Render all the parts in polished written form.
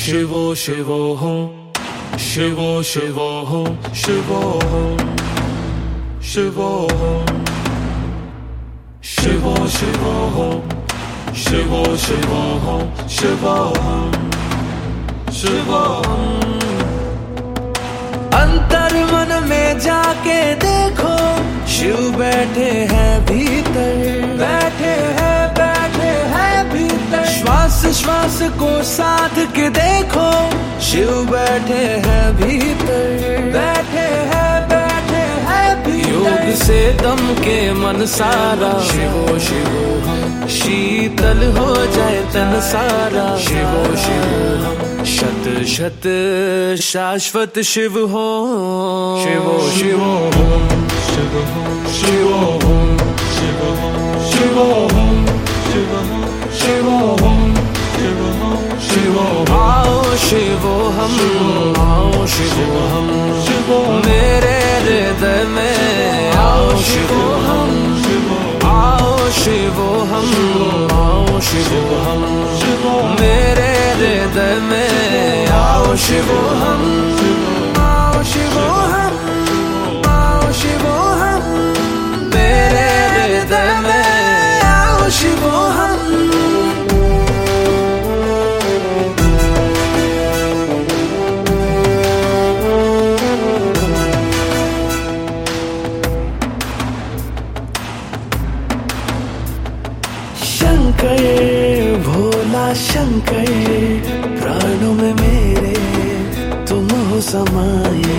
शिवो शिवोऽहं शिवो शिवोऽहं शिवोऽहं शिवोऽहं शिवो शिवोऽहं शिवो शिवोऽहं शिवोऽहं शिवोऽहं। अंतर मन में जाके देखो, शिव बैठे हैं भीतर, बैठे हैं भीतर। श्वास श्वास को साध के देखो, शिव बैठे हैं भीतर, बैठे हैं भीतर। योग से दम के मन सारा, शिवो शिवोऽहं शीतल हो जाए तन सारा। शिवो शिवोऽहं शत शत शाश्वत शिव हो। शिवो शिवोऽहं शिवोऽहं शिवोऽहं शिवोऽहं शिवोऽहं शिवोऽहं। आओ शिवोऽहं आओ शिवोऽहं मेरे हृदय में आओ शिवोऽहं। आओ शिवोऽहं आओ शिवोऽहं मेरे हृदय में आओ शिवोऽहं। आओ शिवोऽहं आओ शिवोऽहं मेरे हृदय में आओ शिवोऽहं। शंकर भोला शंकर, प्राणों में मेरे तुम हो समाये।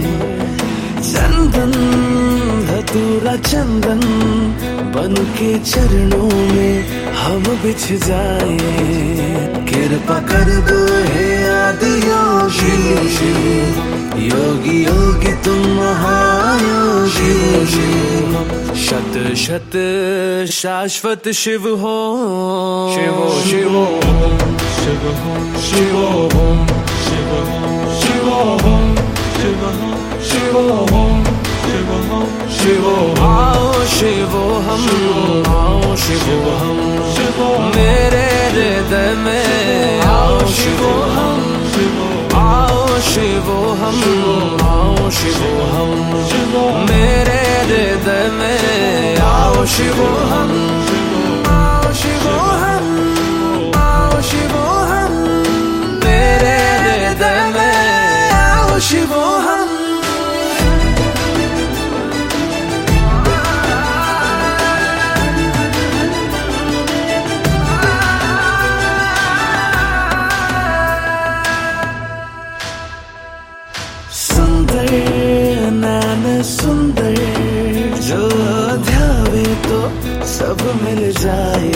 चंदन धतूरा चंदन बन के चरणों में हम बिछ जाए। कृपा कर दो हे आदि योगी, योगी योगी तुम महायोगी। शत शत शाश्वत शिव हो। शिवो शिवोऽहं शिवोऽहं शिवोऽहं शिवोऽहं शिवोऽहं शिवोऽहं शिवोऽहं। आओ शिवोऽहं आओ शिवोऽहं मेरे हृदय में आओ शिवोऽहं। आओ शिवोऽहं आओ शिवोऽहं मेरे हृदय में आओ शिवोऽहं। आओ शिवोऽहं आओ शिवोऽहं मेरे हृदय में आओ शिवोऽहं। सुंदर नैन सुंदर, जो ध्यावे तो सब मिल जाए।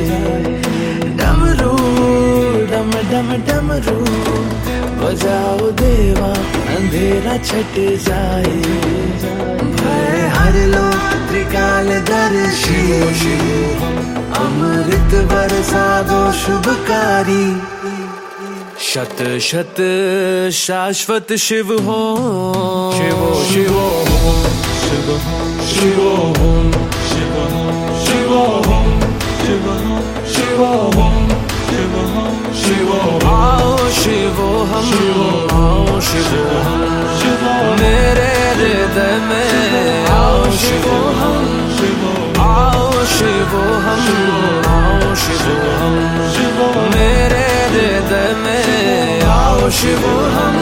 डमरू डम डम डमरू बजाओ देवा, अंधेरा छट जाए। भय हर लो त्रिकालदर्शी, अमृत बरसा दो शुभकारी। शत शत शाश्वत शिव हो। शिवो शिवोऽहं शिवोऽहं शिवोऽहं शिवोऽहं शिवोऽहं। आओ शिवोऽहं आओ शिवोऽहं मेरे हृदय में आओ शिवोऽहं। आओ शिवोऽहं आओ शिवोऽहं मेरे हृदय में आओ शिवोऽहं।